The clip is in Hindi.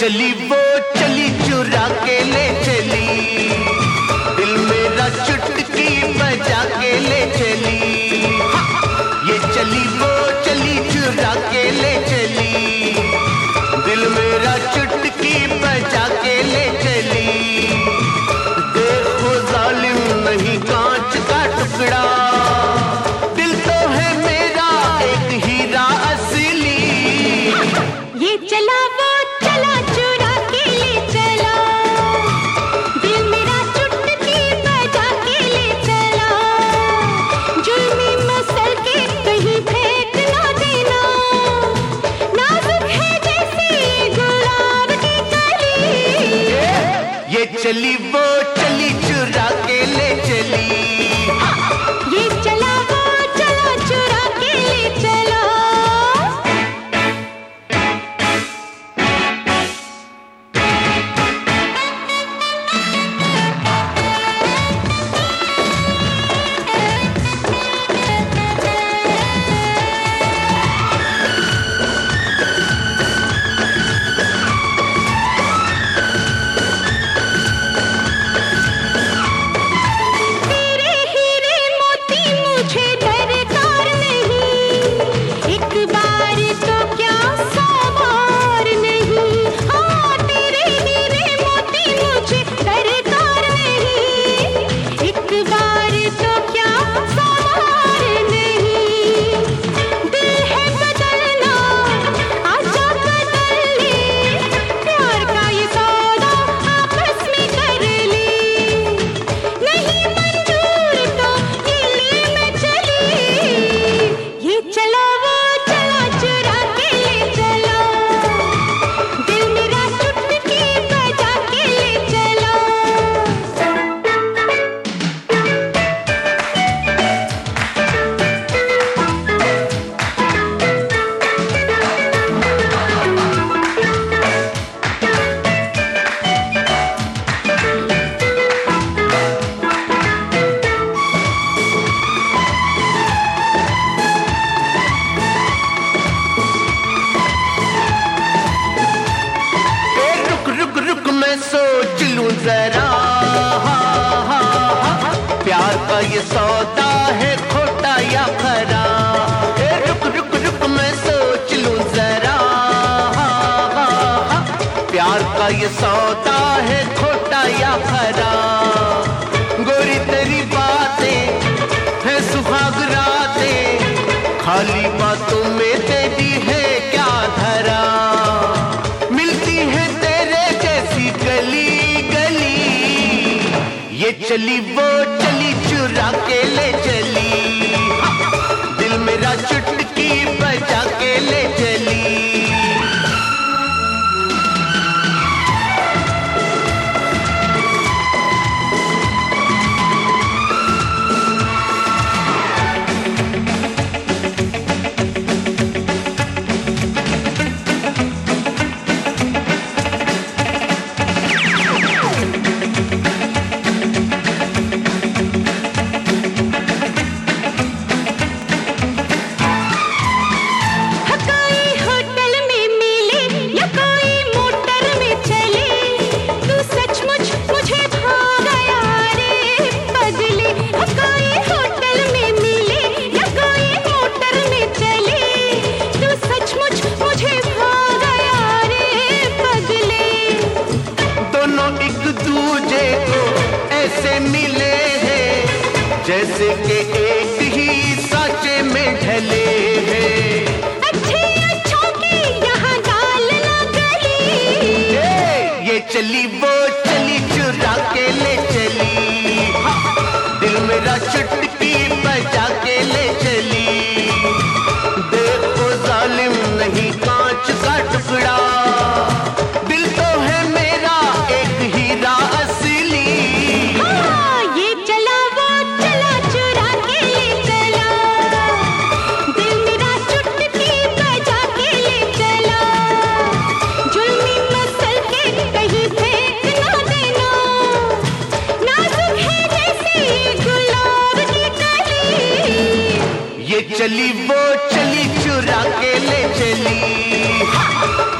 चली वो चली चुरा के ले चली, दिल मेरा चुटकी बजा के ले चली। ये चली वो चली चुरा के ले चली, दिल मेरा चुटकी बजा के ले चली। देखो जालिम नहीं कांच का टुकड़ा, दिल तो है मेरा एक हीरा असली। ये चला वो चला चुरा के ले चला, दिल मेरा चुटकी बजा के ले चला। जुल्मी मसल के कहीं फेंक ना देना, नाजुक है जैसे गुलाब की कली। ये चली वो चली चुरा के ले चली, ये चला वो चला चुरा के ले चला। सोच लूं जरा, प्यार का ये सौदा है खोटा या खरा। रुक रुक रुक मैं सोच लूं जरा, प्यार का ये सौदा है खोटा या खरा। गोरी तेरी बातें है सुहाग रातें, खाली बातों में तेरी है क्या धरा। मिलती है तेरे जैसी गली गली, ये चली वो चली चुरा के ले चली, दिल मेरा चुटकी बजा के ले चली। ऐसे मिले हैं जैसे कि एक ही साँचे में ढले हैं। अच्छे अच्छों की यहाँ दाल ना गली, ये चली वो चली चुरा के ले चली, दिल मेरा चुटकी बजा के ले चली। देखो जालिम नहीं कांच का टुकड़ा, दिल तो है मेरा एक हीरा असली। ये चला वो चला चुरा के ले चला, दिल मेरा चुटकी बजा के ले चला। जुल्मी मसल के कहीं फेंक ना देना, नाजुक है जैसे गुलाब की कली। ये चली वो चली चुरा के ले चली,